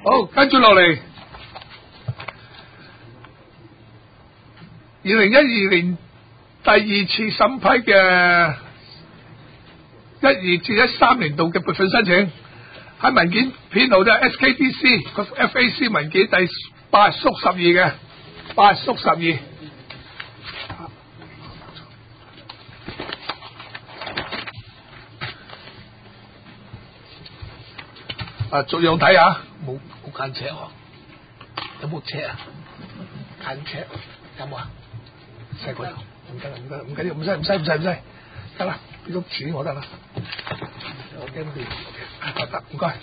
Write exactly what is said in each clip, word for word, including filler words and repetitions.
好，跟住落嚟，二零一二年第二次審批嘅一二至一三年度嘅撥款申請，喺文件編號就係 S K D C 個 F A C 文件第八縮十二嘅八縮十二。啊，逐樣睇下，冇冇間尺喎？有冇尺啊？間尺有冇啊？細個有，唔得啦，唔得啦，唔緊要，唔使唔使唔使唔使，得啦，呢張紙我得啦。我驚你，得得，唔該。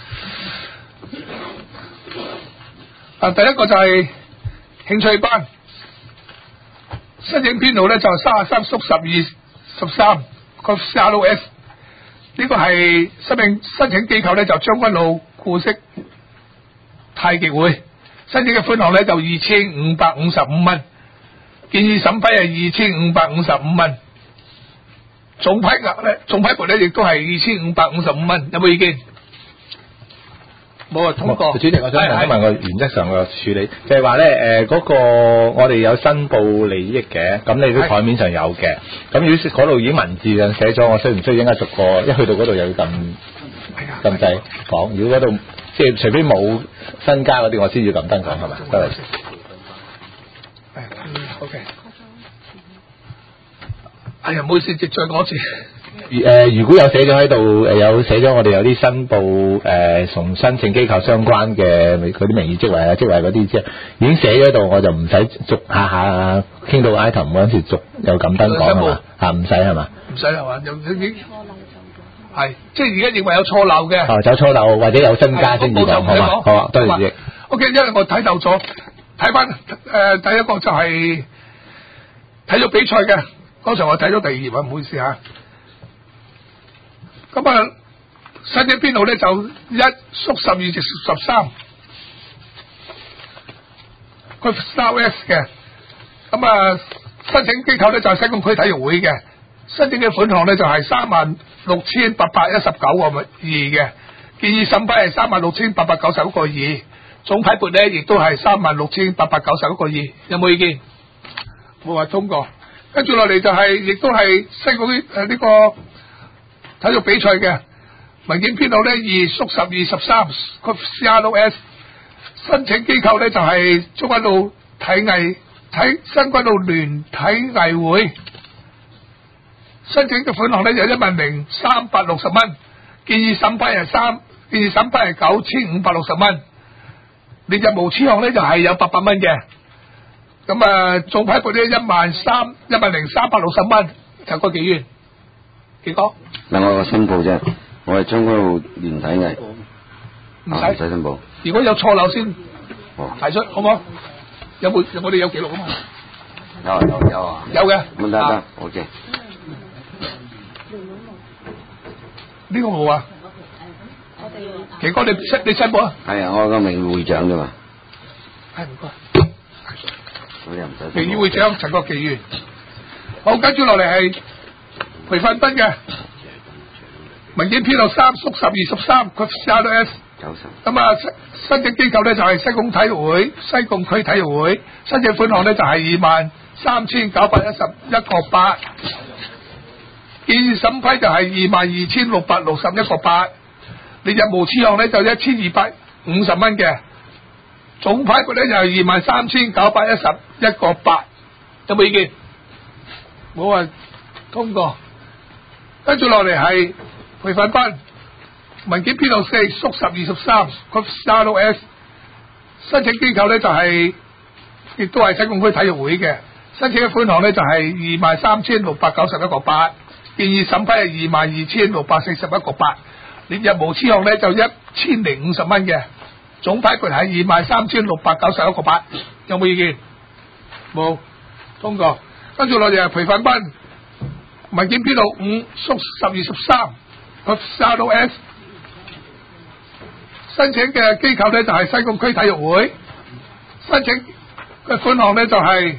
啊，第一個就係興趣班，申請編號咧就係三十三縮十二十三個 C R O S。呢個係申請申請機構咧就將軍澳顧惜太極會，申請嘅款項咧就二千五百五十五蚊，建議審批係二千五百五十五蚊，總批額咧總批撥咧亦都係二千五百五十五蚊，有冇意見？冇啊，通過。 主席，我想問一問個原則上嘅處理，就係話咧誒嗰個我哋有申報利益嘅，咁你都台面上有嘅，咁如果嗰度已經文字上寫咗，我需唔需要應該逐個一去到嗰度又要撳撳掣講？如果嗰度即係除非冇新加嗰啲，我先要撳燈講係咪？得啦。 係，嗯 ，OK。哎呀，唔好意思，再講一次。 誒、呃，如果有寫咗喺度，誒有寫咗我哋有啲申報誒，同、呃、申請機構相關嘅嗰啲名義職位啊、職位嗰啲啫，已經寫咗喺度，我就唔使逐下下傾到 item 嗰陣時逐又撳燈講係嘛？嚇唔使係嘛？ 唔使係嘛？有有啲係，即係而家認為有錯漏嘅。 哦，有錯漏或者有新加先至講，好嘛？好啊，多謝主席。 OK，因為我睇漏咗，睇翻誒第一個就係體育比賽嘅，剛才我睇咗第二頁啊，唔好意思嚇。咁啊，申請編號咧就一縮十二至十三，佢 S R O S 嘅。咁啊，申請機構咧就係西貢區體育會嘅，申請嘅款項咧就係三萬六千八百一十九個二嘅，建議審批係三萬六千八百九十一個二，總批撥咧亦都係三萬六千八百九十一個二，有冇意見？冇話通過。跟住落嚟就係、是，亦都係西貢誒呢個體育比賽嘅文件編號咧二縮十二十三個 C R O S， 申請機構咧就係中軍路體藝體新軍路聯體藝會，申請嘅款項咧就一萬零三百六十蚊，建議審批係三建議審批係九千五百六十蚊，列入無此項咧就係有八百蚊嘅，咁啊總批撥呢一萬三一萬零三百六十蚊，就個幾元？幾多？ 嗱，我個申報啫，我係將軍澳聯體藝，唔使唔使申報。 如果有錯漏先提出，好唔好？有冇我哋有記錄啊嘛？ 有有有啊！ 有嘅。 咁得得 ，OK。 呢個冇啊。奇哥，你申你申報啊？ 係啊，我個名會長啫嘛。 係唔該。 咁又唔使。 名譽會長陳國奇員。好，跟住落嚟係培訓班嘅文件編號三縮十二十三，佢 C R O S。咁啊，申請機構咧就係西貢體育會、西貢區體育會，申請款項咧就係二萬三千九百一十一個八，建議審批就係二萬二千六百六十一個八，列入無此項咧就一千二百五十蚊嘅，總批撥咧就係二萬三千九百一十一個八，有冇意見？冇啊，通過。跟住落嚟係培訓班。文件編號四縮十二十三，佢 C R O S， 申請機構咧就係、是，亦都係西貢區體育會嘅，申請嘅款項咧就係二萬三千六百九十一個八，建議審批係二萬二千六百四十一個八，列入無此項咧就一千零五十蚊嘅，總批撥係二萬三千六百九十一個八，有冇意見？冇，通過。跟住落嚟係培訓班，文件編號五縮十二十三，佢 C R O S。申請嘅機構咧就係西貢區體育會，申請嘅款項咧就係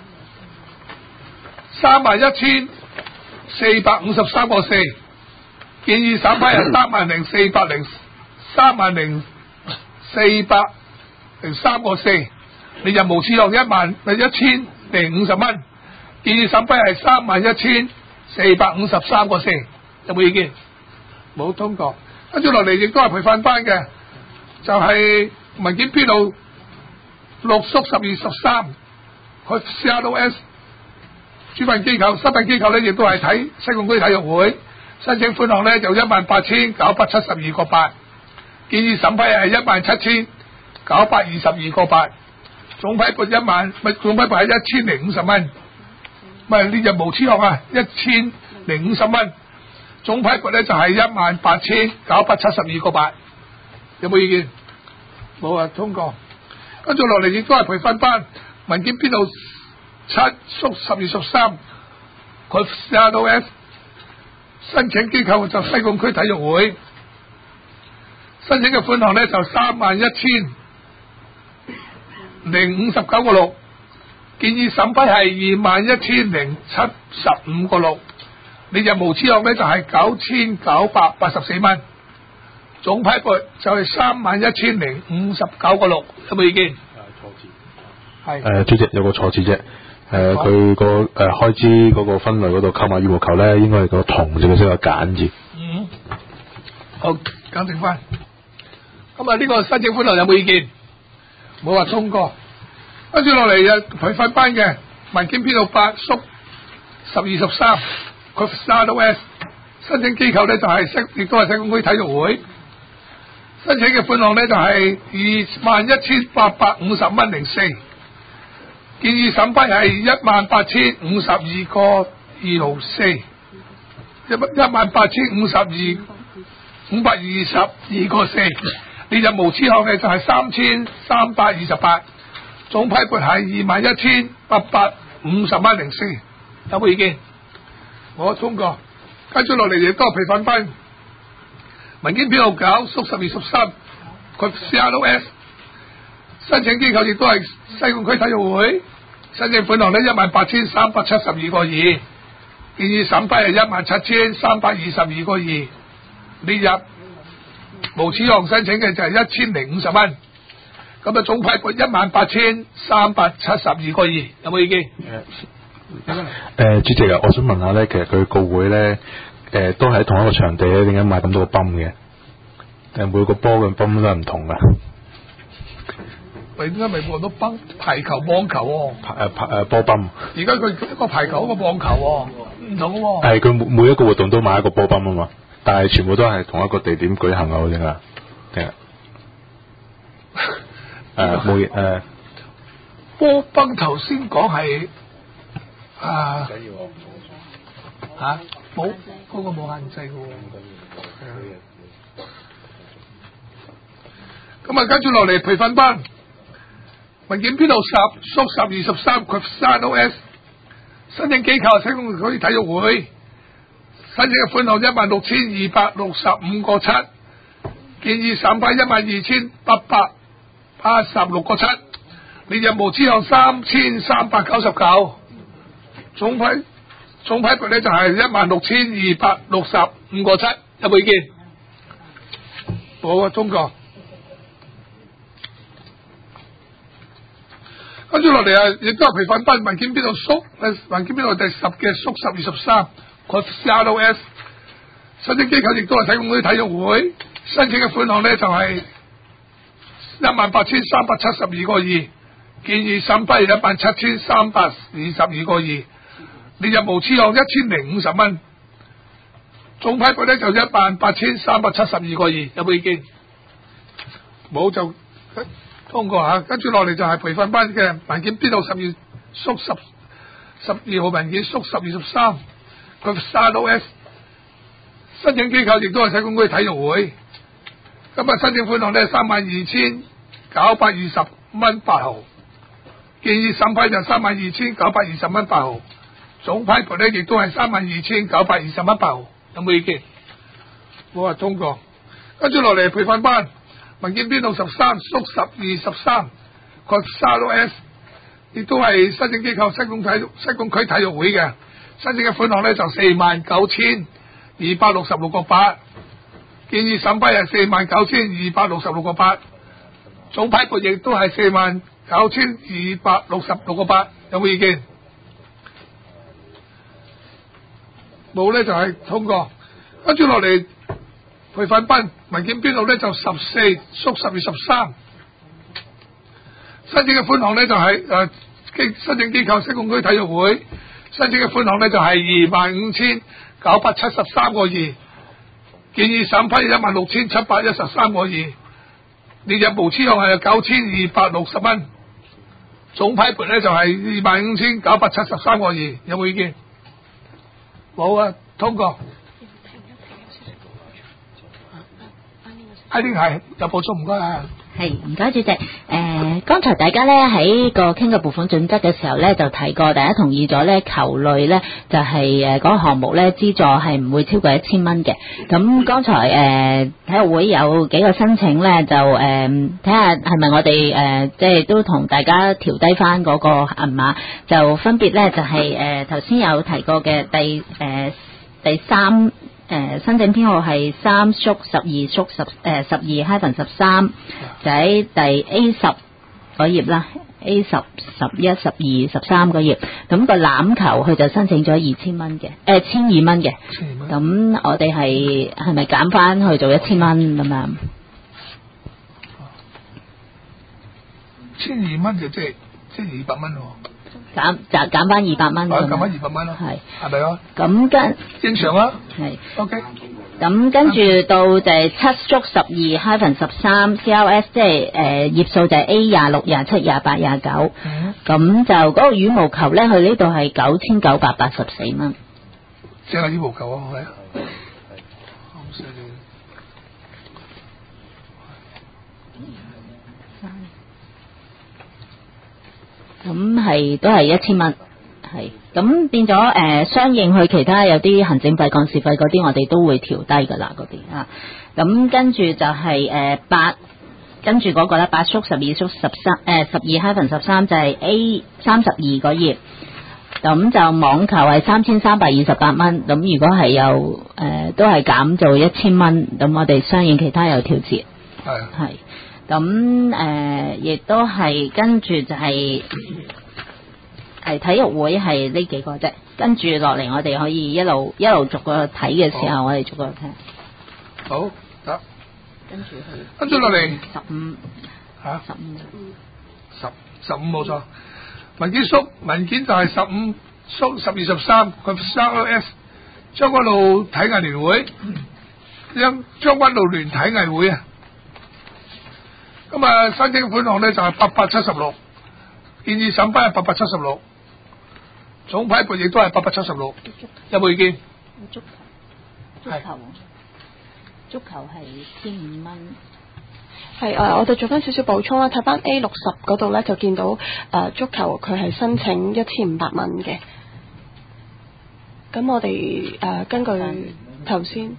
三萬一千四百五十三個四，建議審批係三萬零四百零三萬零四百零三個四，你就無次項一萬一千零五十蚊，建議審批係三萬一千四百五十三個四，有冇意見？冇通過。跟住落嚟亦都係培訓班嘅，就係、是、文件編號六叔十二十三，佢 C R O S 主辦機構、申辦機構咧，亦都係睇西貢區體育會，申請款項咧就一萬八千九百七十二個八，建議審批係一萬七千九百二十二個八，總批撥一萬，咪總批撥係一千零五十蚊，咪呢就無此項啊，一千零五十蚊，總批撥咧就係一萬八千九百七十二個八，有冇意見？冇啊，通過。跟住落嚟亦都係培訓班，文件編號七叔十二十三，佢 C R O S 申請機構就西貢區體育會，申請嘅款項咧就三萬一千零五十九個六，建議審批係二萬一千零七十五個六，你就無此項咧就係九千九百八十四蚊，總批撥就係三萬一千零五十九個六，有冇意見？錯字係誒，主席有個錯字啫。誒，佢個誒開支嗰個分類嗰度購買羽毛球咧，應該係個同字嘅，即係個簡字。 嗯，好，簡正翻。咁啊，呢個申請款項有冇意見？冇話通過。跟住落嚟嘅培訓班嘅文件編號八叔十二十三，佢 C R O S 申請機構咧就係西，亦都係西貢區體育會。申請嘅款項咧就係二萬一千八百五十蚊零四。建議審批係一萬八千五十二個二毫四，一一萬八千五十二五百二十二個四，你就無此項嘅就係三千三百二十八，總批撥係二萬一千八百五十蚊零四，有冇意見？我通過。跟住落嚟亦都係培訓班，文件編號九叔十二十三，佢 C R O S 申請機構亦都係西貢區體育會，申請款項呢一萬八千三百七十二個二，建議審批係一萬七千三百二十二個二，呢日無此項申請嘅就係一千零五十蚊，咁啊總批撥一萬八千三百七十二個二，有冇意見？ 誒、呃，主席啊，我想問下咧，其實佢個會咧，誒、呃、都係喺同一個場地咧，點解買咁多個泵嘅？誒，每個波嘅泵都係唔同噶。 你點解未播到棒排球、網球喎、 排誒排誒波泵。而家佢一個排球，一個網球喎，唔同喎。 係佢每每一個活動都買一個波泵啊嘛，但係全部都係同一個地點舉行啊，好似啊，定係誒冇嘢誒。 波泵頭先講係啊嚇冇嗰個冇限制嘅喎。咁啊，跟住落嚟培訓班。文件編號十叔十二十三，佢 C R O S 申請機構係西貢區體育會，申請嘅款項一萬六千二百六十五個七，建議審批一萬二千八百八十六個七，列入無資項三千三百九十九，總批總批撥咧就係一萬六千二百六十五個七，有冇意見？冇啊，通過。跟住落嚟啊，亦都係培訓班文件編號叔，文件編號第十嘅叔十二十三，佢 C R O S 申請機構亦都係西貢區體育會，申請嘅款項咧就係一萬八千三百七十二個二，建議審批一萬七千三百二十二個二，列入無此項一千零五十蚊，總批撥咧就一萬八千三百七十二個二，有冇意見？冇就通過嚇，跟住落嚟就係培訓班嘅文件編號十二叔十十二號文件叔十二十三，佢 C R O S 申請機構亦都係西貢區體育會，咁啊申請款項咧三萬二千九百二十蚊八毫，建議審批就三萬二千九百二十蚊八毫，總批撥咧亦都係三萬二千九百二十蚊八毫，有冇意見？冇話通過。跟住落嚟培訓班。文件編號十三叔十二十三，佢 C R O S 亦都係申請機構西貢體西貢區體育會嘅，申請嘅款項咧就四萬九千二百六十六個八，建議審批係四萬九千二百六十六個八， 總批撥亦都係四萬九千二百六十六個八，有冇意見？冇咧就係通過。跟住落嚟培訓班文件編號咧就十四縮十二十三，申請嘅款項咧就係誒機申請機構西貢區體育會申請嘅款項咧就係二萬五千九百七十三個二，建議審批一萬六千七百一十三個二，列入無資項係九千二百六十蚊，總批撥咧就係二萬五千九百七十三個二，有冇意見？冇啊，通過。I D係有補充，唔該啊。 係，唔該主席。誒、呃，剛才大家咧喺個傾嘅撥款準則嘅時候咧，就提過，大家同意咗咧球類咧就係誒嗰個項目咧資助係唔會超過一千蚊嘅。咁剛才誒、呃、體育會有幾個申請咧，就誒睇下係咪我哋誒即係都同大家調低翻嗰個銀碼，就分別咧就係誒頭先有提過嘅第誒、呃、第三。誒、呃、申請編號係三縮十二縮十誒十二 hyphen 十三，就喺第 A 十嗰頁啦 ，A 十十一十二十三嗰頁。咁個欖球佢就申請咗二千蚊嘅，誒千二蚊嘅。咁我哋係係咪減翻去做一千蚊咁樣？ 千二蚊就即係即係二百蚊喎。 減就減翻二百蚊， 減翻二百蚊咯，係係咪啊？ 咁跟正常啊， 係 OK。 咁跟住到就係七縮十二 hyphen 十三 C L S， 即係誒頁數就係 A 廿六廿七廿八廿九。咁就嗰個羽毛球咧，佢呢度係九千九百八十四蚊。 即係羽毛球啊，係啊。好犀利。 咁係都係一千蚊，係咁變咗誒、呃，相應去其他有啲行政費、幹事費嗰啲，我哋都會調低噶啦，嗰啲啊。咁跟住就係誒八，跟住嗰個咧八縮十二縮十三誒十二 hyphen 十三就係 A 三十二嗰頁，咁就網球係三千三百二十八蚊，咁如果係有誒、呃、都係減做一千蚊，咁我哋相應其他有調節，係係。咁誒，亦、呃、都係跟住就係、是、係體育會係呢幾個啫，跟住落嚟我哋可以一路一路逐個睇嘅時候，我哋逐個聽。 好得。 跟住去。 跟住落嚟。 十五。 嚇？ 十五。 十十五冇錯。文件縮文件就係十五縮十二十三，佢 C L S 將軍澳體藝聯會，將將軍澳聯體藝會啊。咁啊，申請款項咧就係八百七十六，建議審批係八百七十六，總批撥亦都係八百七十六，有冇意見？ 足球，足球，足球係千五蚊。 係誒，我哋做翻少少補充啦，睇翻 A 六十嗰度咧就見到誒、呃、足球佢係申請一千五百蚊嘅，咁我哋誒、呃、根據頭先。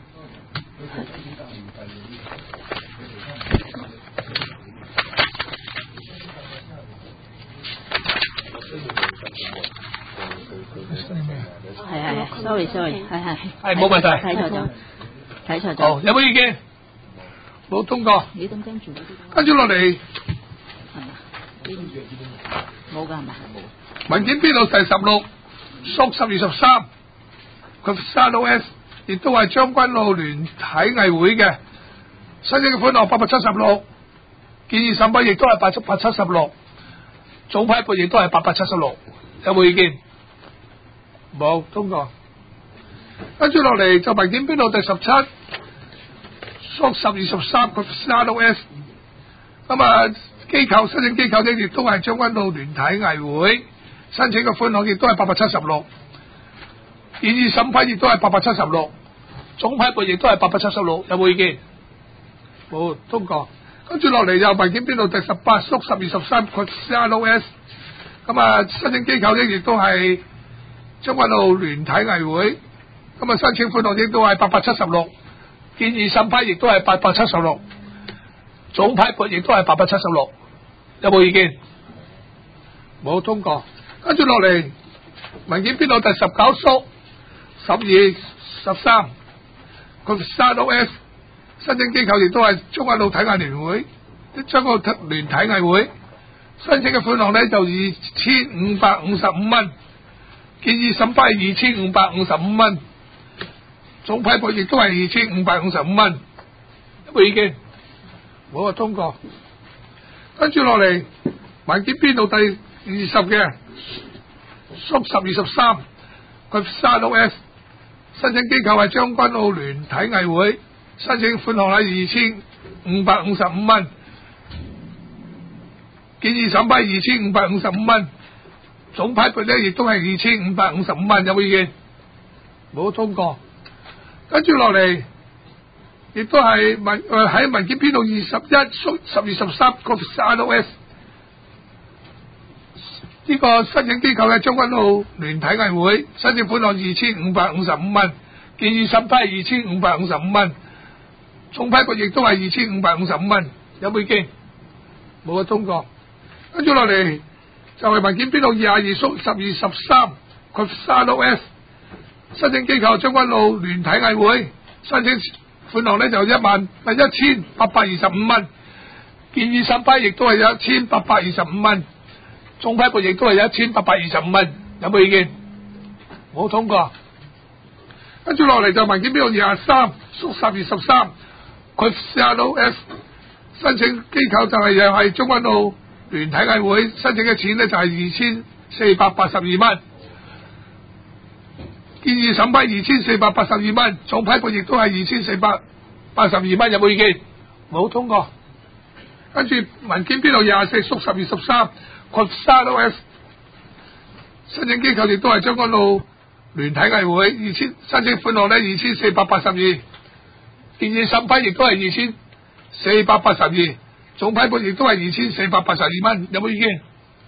係係 sorry sorry， 係係係冇問題， 睇錯咗，睇錯咗。 好，有冇意見？冇通過。 咦？咁跟住嗰啲， 跟住落嚟係嘛？冇㗎係咪？冇。 文件編號第十六，縮十二十三，佢 C L S 亦都係將軍澳聯體藝會嘅，申請嘅款項八百七十六，建議審批亦都係八百七十六，總批撥亦都係八百七十六，有冇意見？冇通過。跟住落嚟就文件編號第十七，縮十二十三個 C L S， 咁啊機構申請機構呢亦都係將軍澳聯體藝會，申請嘅款項亦都係八百七十六，建議審批亦都係八百七十六，總批撥亦都係八百七十六，有冇意見？冇通過。跟住落嚟就文件編號第十八，縮十二十三個 C L S， 咁啊申請機構呢亦都係將軍澳聯體藝會，咁啊申請款項亦都係八百七十六，建議審批亦都係八百七十六，總批撥亦都係八百七十六，有冇意見？冇通過。跟住落嚟文件編號第十九，縮十二十三，佢 C L S 申請機構亦都係將軍澳體藝聯會， 將個聯體藝會申請嘅款項咧就二千五百五十五蚊，建議審批二千五百五十五蚊，總批撥亦都係二千五百五十五蚊，有冇意見？冇啊，通過。跟住落嚟，文件編號第二十嘅縮十二十三，佢三 O S 申請機構係將軍澳聯體藝會，申請款項係二千五百五十五蚊，建議審批二千五百五十五蚊，總批撥咧亦都係二千五百五十五蚊，有冇意見？冇，通過。跟住落嚟，亦都係文誒喺文件編號二十一縮十二十三個三 O S 呢個申請機構嘅將軍澳聯體藝會，申請款項二千五百五十五蚊，建議審批二千五百五十五蚊，總批撥亦都係二千五百五十五蚊，有冇意見？冇，通過。跟住落嚟就係文件編號廿二縮十二十三個三 O S 申請機構將軍澳聯體藝會，申請款項咧就一萬係一千八百二十五蚊，建議審批亦都係有一千八百二十五蚊，總批撥亦都係有一千八百二十五蚊，有冇意見？冇，通過。跟住落嚟就文件編號廿三縮十二十三佢 三 O S 申請機構就係又係將軍澳聯體藝會，申請嘅錢咧就係二千四百八十二蚊，建議審批二千四百八十二蚊，總批撥亦都係二千四百八十二蚊，有冇意見？冇，通過。跟住文件編號廿四縮十二十三佢 三 O S 申請機構亦都係將軍澳聯體藝會，二千申請款項咧二千四百八十二，建議審批亦都係二千四百八十二，總批撥亦都係二千四百八十二蚊，有冇意見？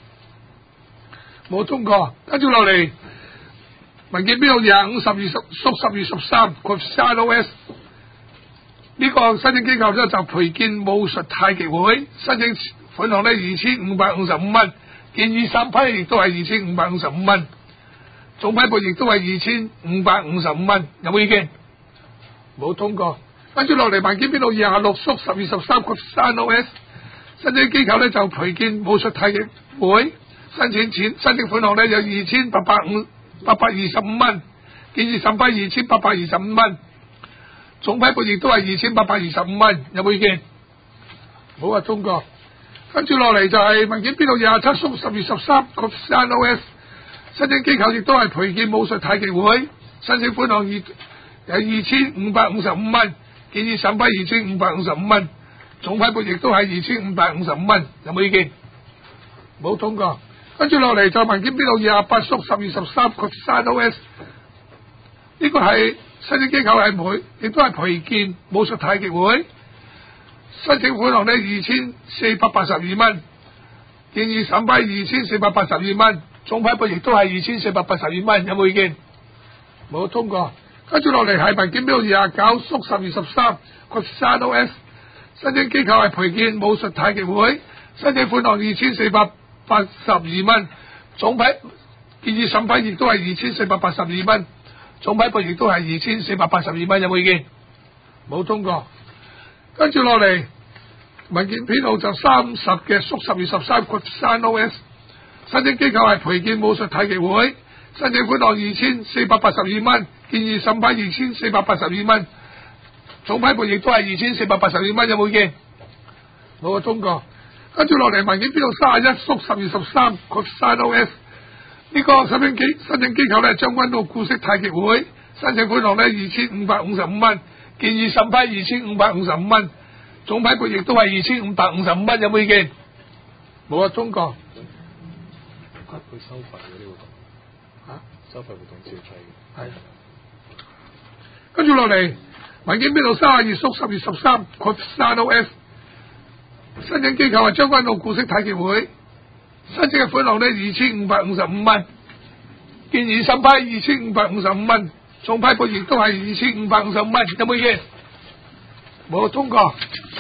冇，通過。跟住落嚟文件編號廿五十二十縮十二十三佢 三 O S 呢個申請機構咧就培建武術太極會，申請款項咧二千五百五十五蚊，建議審批亦都係二千五百五十五蚊，總批撥亦都係二千五百五十五蚊，有冇意見？冇，通過。跟住落嚟文件編號廿六縮十二十三個三 O S 申請機構咧就培建武術太極會，申請錢申請款項咧有二千八百五八百二十五蚊，建議審批二千八百二十五蚊，總批撥亦都係二千八百二十五蚊，有冇意見？冇啊，通過。跟住落嚟就係文件編號廿七縮十二十三個三 O S 申請機構亦都係培建武術太極會，申請款項二有二千五百五十五蚊，建議審批二千五百五十五蚊，總批撥亦都係二千五百五十五蚊，有冇意見？冇，通過。跟住落嚟就文件編號廿八縮十二十三個三 O S 呢個係申請機構係培亦都係培建武術太極會，申請款項呢二千四百八十二蚊，建議審批二千四百八十二蚊，總批撥亦都係二千四百八十二蚊，有冇意見？冇，通過。跟住落嚟係文件編號廿九縮十二十三個三 O S 申請機構係培建武術太極會，申請款項二千四百八十二蚊，總批建議審批亦都係二千四百八十二蚊，總批撥亦都係二千四百八十二蚊，有冇意見？冇，通過。跟住落嚟文件編號就三十嘅縮十二十三個三 O S 申請機構係培建武術太極會，申請款項二千四百八十二蚊，建議審批二千四百八十二蚊，總批撥亦都係二千四百八十二蚊，有冇意見？冇，通過。跟住落嚟文件編號三十一縮十二十三個三 O S 呢個申請機申請機構咧將軍澳故式太極會，申請款項咧二千五百五十五蚊，建議審批二千五百五十五蚊，總批撥亦都係二千五百五十五蚊，有冇意見？冇啊，通過。 佢收費嘅呢個嚇，收費活動照計嘅。係。 跟住落嚟文件編號三十二縮十二十三個三 O S 申請機構係將軍澳故式太極會，申請嘅款項呢二千五百五十五蚊，建議審批二千五百五十五蚊，總批撥亦都係二千五百五十五蚊，有冇意見？冇，通過。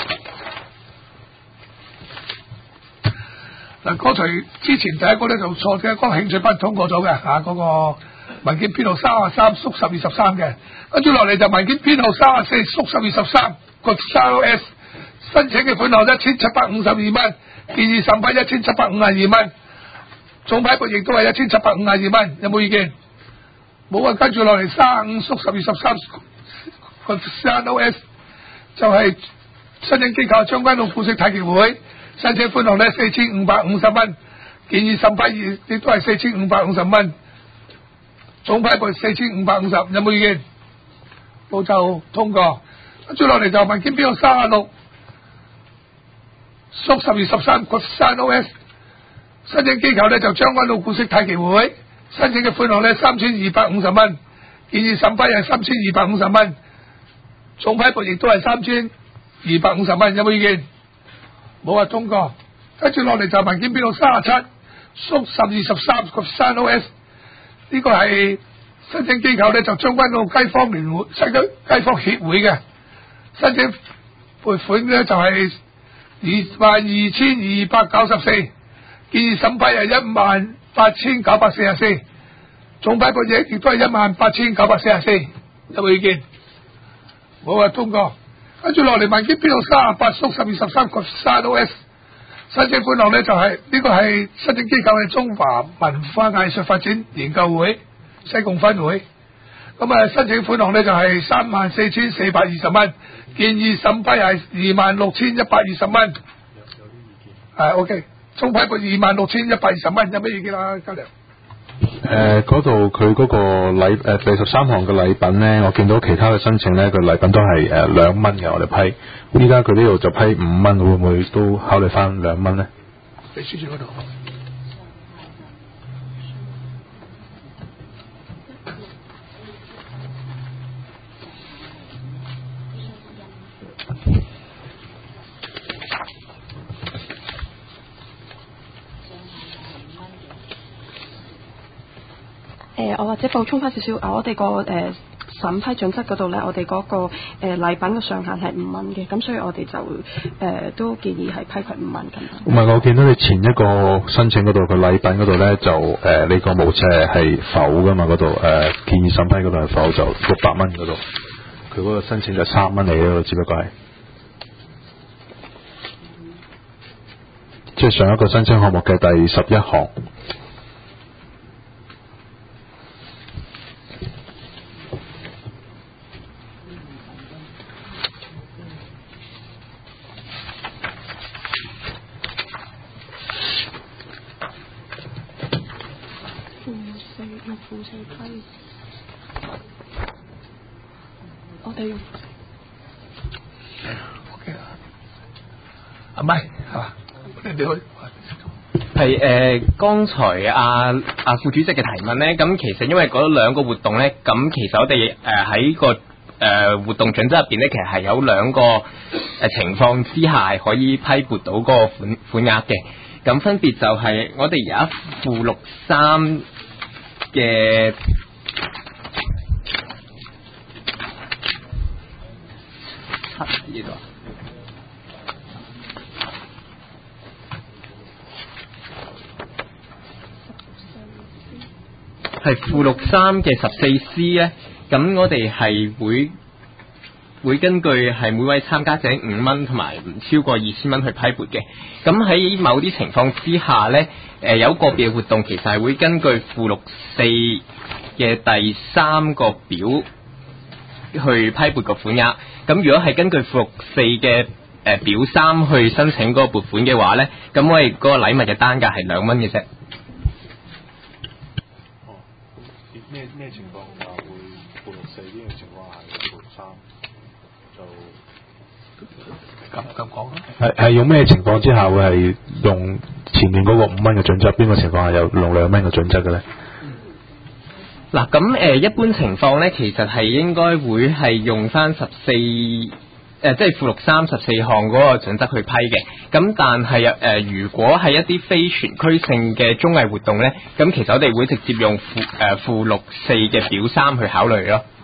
嗱，剛才之前第一個咧就錯嘅，嗰個興趣班通過咗嘅嚇，嗰個文件編號三十三縮十二十三嘅，跟住落嚟就文件編號三十四縮十二十三個三 O S 申請嘅款項一千七百五十二蚊，建議審批一千七百五十二蚊，總批撥亦都係一千七百五十二蚊，有冇意見？冇啊，跟住落嚟三十五縮十二十三個 C N O S 就係申請機構將軍澳股息太極會，申請款項呢四千五百五十蚊，建議審批亦都係四千五百五十蚊，總批撥四千五百五十，有冇意見？冇就通過。跟住落嚟就文件編號三十六縮十二十三個 C N O S， 申請機構呢就將軍澳股息太極會，申請嘅款項呢三千二百五十蚊，建議審批係三千二百五十蚊，總批撥亦都係三千二百五十蚊，有冇意見？冇啊，通過。跟住落嚟就文件編號三十七縮十二十三個 C N O S， 呢個係申請機構呢就將軍澳街坊聯會、西區街坊協會嘅，申請撥款呢就係二萬二千二百九十四，建議審批係一萬八千九百四十四，總批撥亦亦都係一萬八千九百四十四，有冇意見？冇啊，通過。跟住落嚟文件編號三十八縮十二十三個 C N O S， 申請款項呢就係、是、呢、這個係申請機構嘅中華文化藝術發展研究會西貢分會，咁啊申請款項呢就係三萬四千四百二十蚊，建議審批係二萬六千一百二十蚊。係 OK， 總批撥二萬六千一百二十蚊，有咩意見啊？嘉良？ 誒嗰度佢嗰個禮誒第十三項嘅禮品咧，我見到其他嘅申請咧，個禮品都係誒兩蚊嘅，我哋批。依家佢呢度就批五蚊，會唔會都考慮翻兩蚊咧？ 你書住嗰度。 誒，我或者補充翻少少，我哋個誒審批準則嗰度咧，我哋嗰、那個誒、呃、禮品嘅上限係五蚊嘅，咁所以我哋就誒、呃、都建議係批佢五蚊咁樣。 唔係，我見到你前一個申請嗰度個禮品嗰度咧，就誒、呃、你個模尺係否噶嘛？嗰度誒建議審批嗰度係否就六百蚊嗰度，佢嗰個申請就三蚊嚟咯，只不過係即係上一個申請項目嘅第十一項。 我哋用 OK 啦，阿咪係嘛？你哋去係誒，剛才阿阿副主席嘅提問咧，咁其實因為嗰兩個活動咧，咁其實我哋誒喺個誒、呃、活動準則入邊咧，其實係有兩個誒、呃、情況之下可以批撥到嗰個款款額嘅，咁分別就係我哋而家附錄三嘅。呢度係附錄三嘅十四 C 咧，咁我哋係會會根據係每位參加者五蚊同埋唔超過二千蚊去批撥嘅。咁喺某啲情況之下咧，誒、呃、有個別活動其實係會根據附錄四嘅第三個表去批撥個款額。咁如果係根據附錄四嘅誒表三去申請嗰個撥款嘅話咧，咁我哋嗰個禮物嘅單價係兩蚊嘅啫。 哦，咩咩情況下會附錄四呢樣情況下會附錄三就咁咁講啦？ 係係用咩情況之下會係用前面嗰個五蚊嘅準則？邊個情況下有用兩蚊嘅準則嘅咧？ 嗱，咁誒一般情況咧，其實係應該會係用翻十四誒，即係附錄三十四項嗰個準則去批嘅。咁但係誒、呃，如果係一啲非全區性嘅綜藝活動咧，咁其實我哋會直接用附誒、呃、附錄四嘅表三去考慮咯。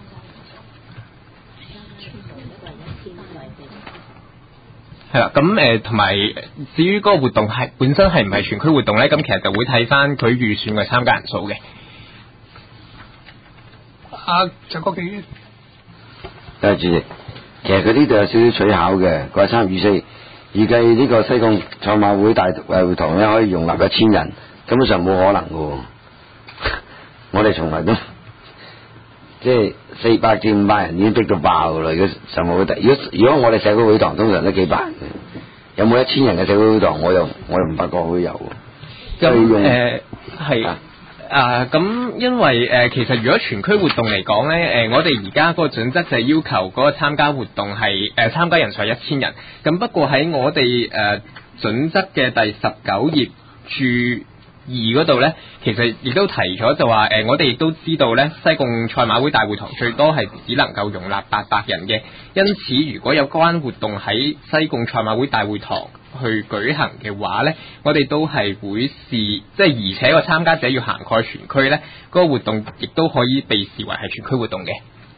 係啦，咁誒同埋至於嗰個活動係本身係唔係全區活動咧，咁其實就會睇翻佢預算嘅參加人數嘅。 阿陳國敬， 多謝主席。 其實佢呢度有少少取巧嘅，佢話參與四預計呢個西貢賽馬會大會堂咧可以容納一千人，根本上冇可能嘅。我哋從來都即係四百至五百人已經逼到爆㗎啦！如果賽馬會大，如果如果我哋社會會堂通常都幾百人嘅，有冇一千人嘅社會會堂？我又我又唔發覺會有。 咁誒係。啊，咁因為誒、呃，其實如果全區活動嚟講咧，誒、呃，我哋而家嗰個準則就係要求嗰個參加活動係誒參加人數係一千人。咁不過喺我哋誒、呃、準則嘅第十九頁注二嗰度咧，其實亦都提咗就話誒、呃，我哋亦都知道咧，西貢賽馬會大會堂最多係只能夠容納八百人嘅。因此，如果有關活動喺西貢賽馬會大會堂去舉行嘅話咧，我哋都係會視即係，而且個參加者要涵蓋全區咧，嗰、那個活動亦都可以被視為係全區活動嘅。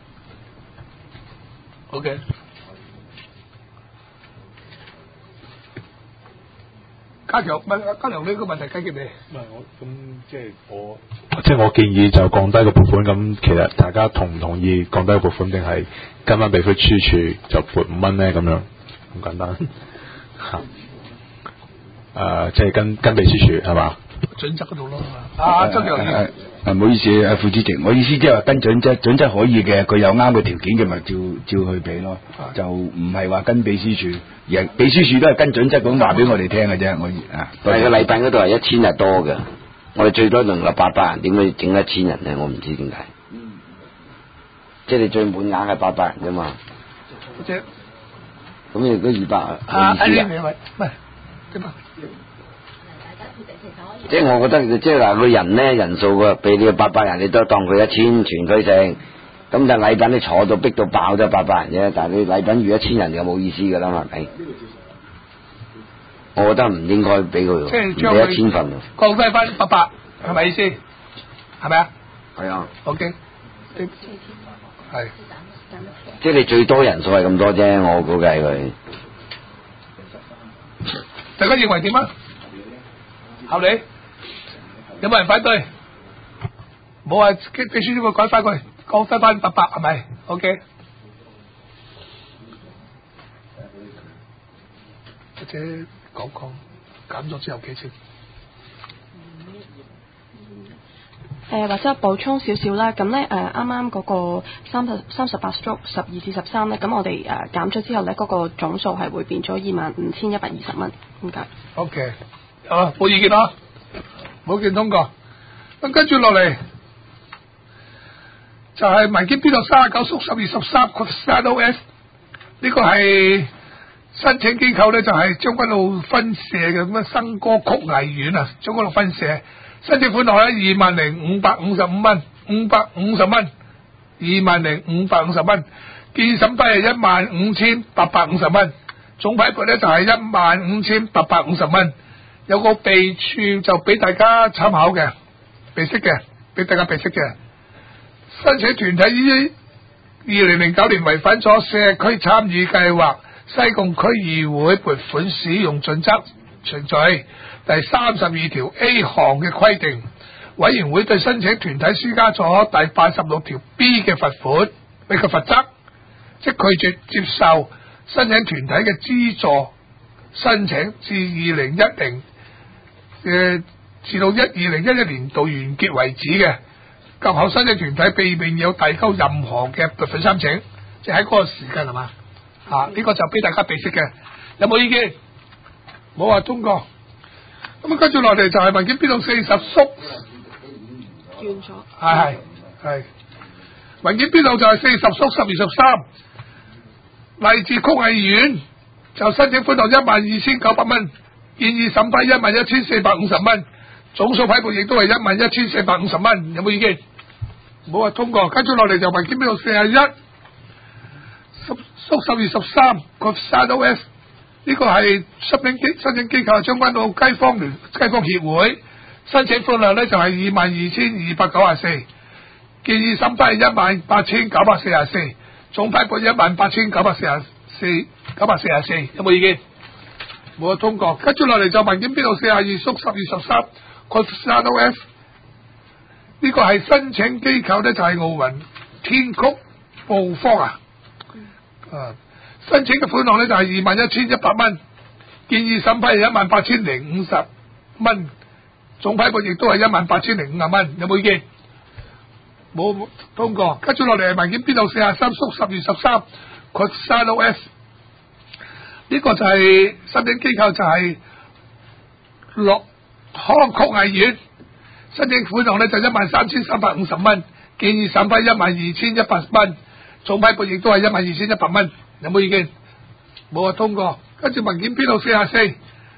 OK，家強問家強呢個問題解決未？ 唔係我咁即係我即係我建議就降低個撥款，咁其實大家同唔同意降低個撥款，定係跟翻秘書處就撥五蚊咧？咁樣咁簡單嚇。誒、呃，即係跟跟秘書處係嘛？ 準則嗰度咯，啊，周強誒誒，唔好意思啊，副主席，我意思即係話跟準則，準則可以嘅，佢有啱嘅條件嘅咪照照去俾咯，就唔係話跟秘書處，而係秘書處都係跟準則咁話俾我哋聽嘅啫。我啊， 但係個禮品嗰度係一千日多嘅，我哋最多容納八百人，點解整一千人咧？我唔知點解。嗯，即係你最滿額係八百人啫嘛。 即係咁你都二百啊？ 啊， 意思啊？ 唔係點啊？ 即係我覺得，即係嗱，個人咧人數個俾你八百人，你都當佢一千全區性。咁但係禮品你坐到逼到爆都係八百人啫，但係你禮品預一千人就冇意思噶啦嘛，係咪？我覺得唔應該俾佢， 即係將俾一千份， 降低翻八百，係咪意思？係咪啊？ 係啊。 OK，係。 即係你最多人數係咁多啫，我估計佢。 大家認為點啊？合理？有冇人反對？冇話秘書處會改翻佢，降低翻八百係咪 ？OK。或者講講減咗之後幾錢？ 誒、呃、或者補充少少啦，咁咧誒啱啱嗰個三十三十八 stroke 十二至十三咧，咁我哋誒減咗之後咧，嗰、那個總數係會變咗二萬五千一百二十蚊，唔該。 OK，啊冇意見啊，冇意見通過。咁跟住落嚟就係民建編號三十九縮十二十三 Queensland O S 呢個係申請機構咧，就係將軍澳分社嘅咁嘅新歌曲藝院啊，將軍澳分社。申請款項咧二萬零五百五十五蚊，五百五十蚊，二萬零五百五十蚊，建議審批係一萬五千八百五十蚊，總批撥咧就係一萬五千八百五十蚊。有個備註就俾大家參考嘅，備識嘅，俾大家備識嘅。申請團體於二零零九年違反咗社區參與計劃西貢區議會撥款使用準則程序第三十二條 A 項嘅規定，委員會對申請團體施加咗第八十六條 B 嘅罰款，呢個罰則，即拒絕接受申請團體嘅資助申請至二零一零嘅至到一二零一一年度完結為止嘅，及後申請團體並未有遞交任何嘅撥款申請，即係喺嗰個時間係嘛？啊，呢、這個就俾大家備識嘅，有冇意見？冇話通過。咁啊，跟住落嚟就係文件編號四十縮， 轉咗， 係係係，文件編號就係四十縮十二十三，勵志曲藝院就申請款項一萬二千九百蚊，建議審批一萬一千四百五十蚊，總數批撥亦都係一萬一千四百五十蚊，有冇意見？冇話通過。跟住落嚟就文件編號四十一，縮十二十三 Queensland O S。呢個係申請機申請機構係將軍澳街坊聯街坊協會，申請款量呢就係二萬二千二百九十四，建議審批係一萬八千九百四十四，總批撥一萬八千九百四十四九百四十四，有冇意見？冇通過。跟住落嚟就文件編號四十二縮十二十三 Queensland O S， 呢個係申請機構呢就係奧運天曲報方啊，啊。 申請嘅款項咧就係二萬一千一百蚊，建議審批係一萬八千零五十蚊，總批撥亦都係一萬八千零五十蚊，有冇意見？冇通過。跟住落嚟係文件編號四十三縮十月十三括三 O S， 呢個就係申請機構就係樂康曲藝院，申請款項咧就一萬三千三百五十蚊，建議審批一萬二千一百蚊，總批撥亦都係一萬二千一百蚊，有冇意見？冇啊，通過。跟住文件編號四十四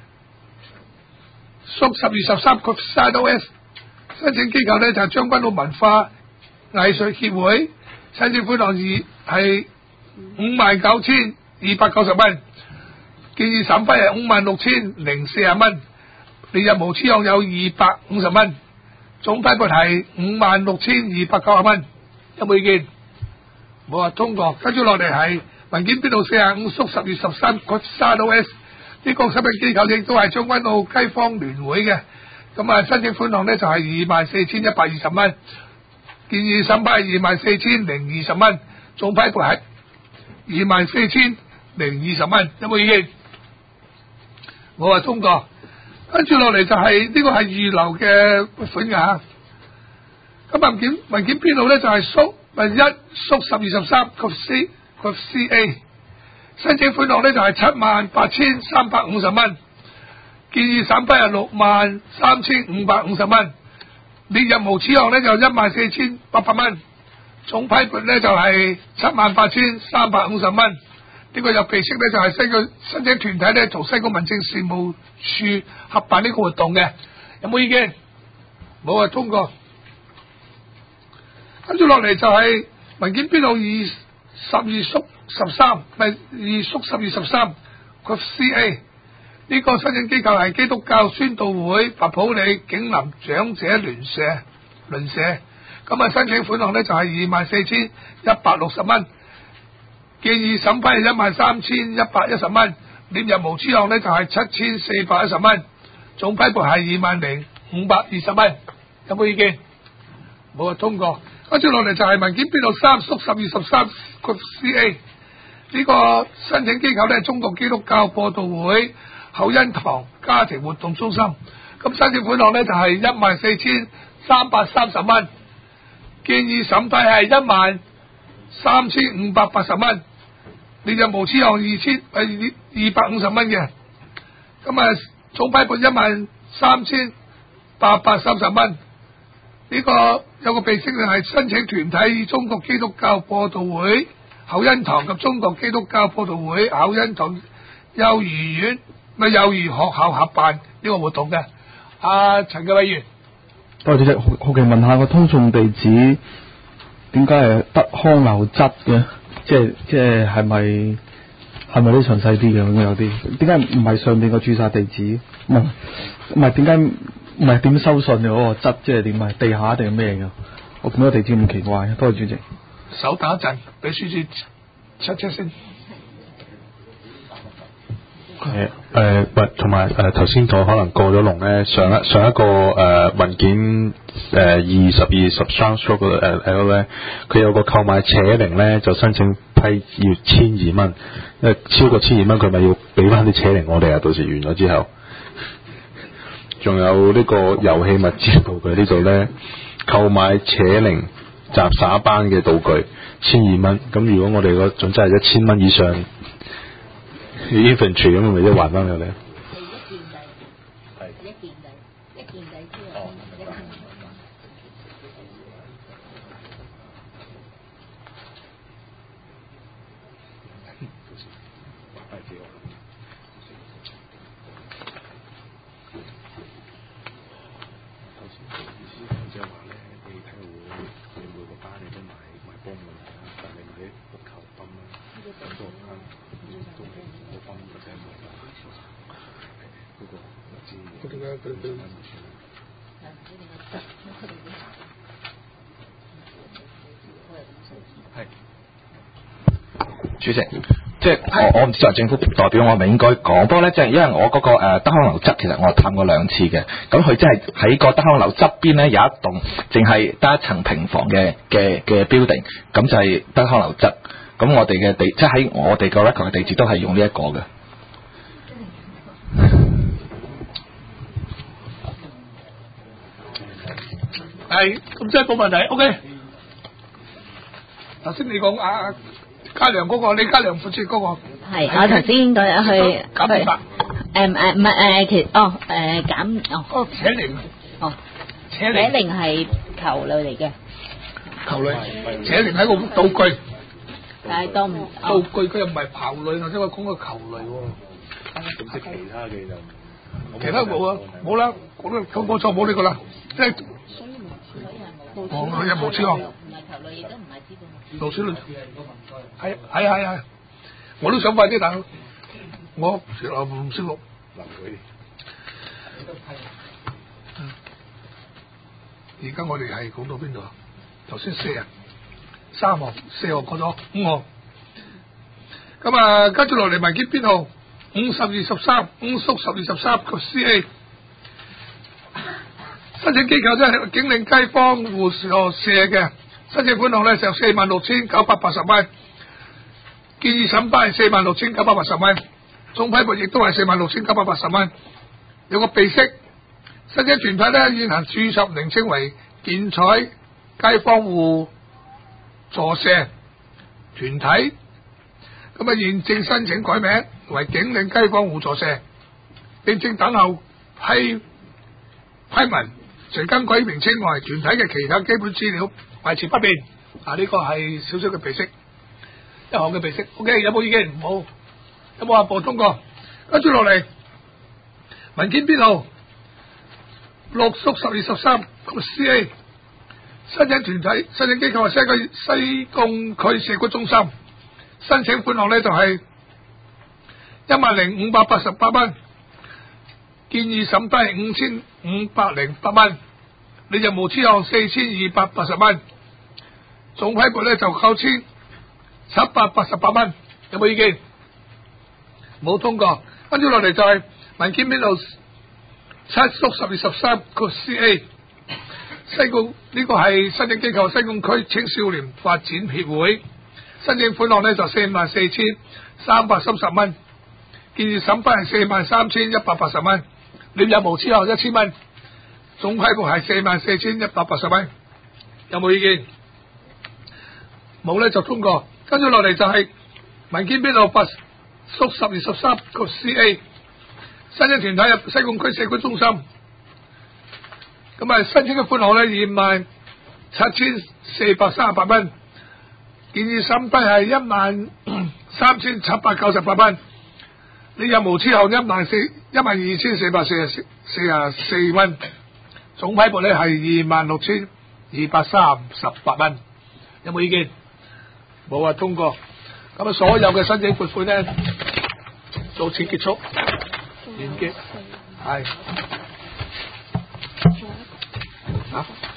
縮十月十三括三 O S， 申請機構咧就係將軍澳文化藝術協會，申請款項二係五萬九千二百九十蚊，建議審批係五萬六千零四十蚊，列入無資項有二百五十蚊，總批撥係五萬六千二百九十蚊，有冇意見？冇啊，通過。跟住落嚟係文件編號四十五縮十月十三括三 O S， 呢個申請機構亦都係將軍澳街坊聯會嘅，咁啊申請款項呢就係二萬四千一百二十蚊，建議審批係二萬四千零二十蚊，總批撥係二萬四千零二十蚊，有冇意見？我話通過。跟住落嚟就係、是、呢、這個係預留嘅款㗎嚇。咁文件文件編號咧就係縮咪一縮十二十三括 C 括 C A， 申請款項咧就係七萬八千三百五十蚊，建議審批係六萬三千五百五十蚊，列入無資項咧就一萬四千八百蚊，總批撥咧就係七萬八千三百五十蚊。呢個入備式咧就係西個申請團體咧同西貢民政事務處合辦呢個活動嘅，有冇意見？冇啊，通過。跟住落嚟就係文件編號二十二縮十三，咪二縮十二十三個 C A， 呢個申請機構係基督教宣道會佛普里景林長者聯社鄰社，咁啊申請款項咧就係二萬四千一百六十蚊。建議審批係一萬三千一百一十蚊，列入無資項呢就係七千四百一十蚊，總批撥係二萬零五百二十蚊，有冇意見？冇啊，通過。跟住落嚟就係文件編號三縮十二十三個 C A， 呢個申請機構呢係中國基督教播道會厚恩堂家庭活動中心，咁申請款項呢就係一萬四千三百三十蚊，建議審批係一萬三千五百八十蚊。列入無資項二千誒二百五十蚊嘅，咁啊總批撥一萬三千八百三十蚊。呢個有個備式就係申請團體以中國基督教播道會厚恩堂及中國基督教播道會厚恩堂幼兒園咪幼兒學校合辦呢個活動嘅。阿陳嘅委員， 多謝主席，好好奇問下個通訊地址點解係德康樓質嘅？即係即係係咪係咪啲詳細啲嘅？應該有啲點解唔係上邊個註冊地址？唔係唔係點解唔係點收信嘅嗰個質？即係點啊？地下定係咩嘅？我見到地址咁奇怪。多謝主席。 手打一陣，俾書記出出先。 誒誒，喂，同埋誒頭先我可能過咗龍咧，上一上一個誒、呃、文件誒二十二十三 stroke 嘅誒 L 咧，佢有個購買扯鈴咧，就申請批要千二蚊，因為超過千二蚊佢咪要俾翻啲扯鈴我哋啊，到時完咗之後，仲有呢個遊戲物資道具呢度咧，購買扯鈴雜耍班嘅道具千二蚊，咁如果我哋個準則係一千蚊以上。infantry 咁咪即係還翻佢哋。係一件仔，一件仔之後一斤。即係話咧，你體育會你每個班你都買買幫㗎啦，但係你買啲球泵啦，咁多班都冇冇泵或者冇啦。嗰個唔知嗰啲咧，佢佢係主席。即係我我唔知作為政府代表，我係咪應該講？不過咧，即係因為我嗰、那個誒、呃、德康樓側，其實我探過兩次嘅。咁佢即係喺個德康樓側邊咧有一棟，淨係得一層平房嘅嘅嘅 building，咁就係德康樓側。 咁我哋嘅地，即係喺我哋個 record 嘅地址都係用呢一個嘅。 係，咁即係冇問題。O K。頭先你講啊嘉良嗰個，李嘉良負責嗰個。 係，我頭先嗰日去減法。 誒誒唔係誒，其哦誒減哦。 哦，扯鈴。 哦。 扯鈴係球類嚟嘅。 球類。扯鈴係個道具。 但係當唔道具佢又唔係刨類，或者我講個球類喎。 咁即係其他嘅就。 其他冇啊，冇啦，講得講冇錯冇呢個啦，即係。 所以咪我有冇知啊？ 唔係球類，亦都唔係資本。 老鼠類。係係係係，我都想快啲，但係我我唔識錄。而家我哋係講到邊度啊？頭先四啊，三項，四項過咗，五項。咁啊，跟住落嚟文件編號五十二十三，五叔十二十三個 C A。申請機構即係警令街坊戶社嘅，申請款項咧就四萬六千九百八十蚊，建議審批係四萬六千九百八十蚊，總批撥亦都係四萬六千九百八十蚊。有個備釋，申請團體咧現行注冊名稱為建彩街坊戶助社團體，咁啊現正申請改名為警令街坊戶助社，並正等候批批文。隨更改名稱為團體嘅其他基本資料維持不變。啊，呢個係少少嘅備釋，一項嘅備釋。O K， 有冇意見？冇。有冇話播通過？跟住落嚟，文件編號六叔十二十三個 C A， 申請團體申請機構係西區西貢區社區中心，申請款項呢就係一萬零五百八十八蚊。建議審批五千五百零八蚊，你就無資項四千二百八十蚊，總批撥咧就九千七百八十八蚊，有冇意見？冇通過。跟住落嚟就係文件編號七叔十二十三個 C A， 西貢呢、這個係申請機構西貢區青少年發展協會，申請款項咧就四萬四千三百三十蚊，建議審批係四萬三千一百八十蚊。你有無資項一千蚊，總批撥係四萬四千一百八十蚊，有冇意見？冇咧就通過。跟住落嚟就係文件編號八叔十二十三個 C A， 申請團體入西貢區社區中心，咁啊申請嘅款項咧二萬七千四百三十八蚊，建議審批係一萬三千七百九十八蚊。你有無資項一萬四一萬二千四百四十四十四蚊，總批撥咧係二萬六千二百三十八蚊，有冇意見？冇啊，通過。咁啊，所有嘅申請撥款咧，到此結束，完結，係啊。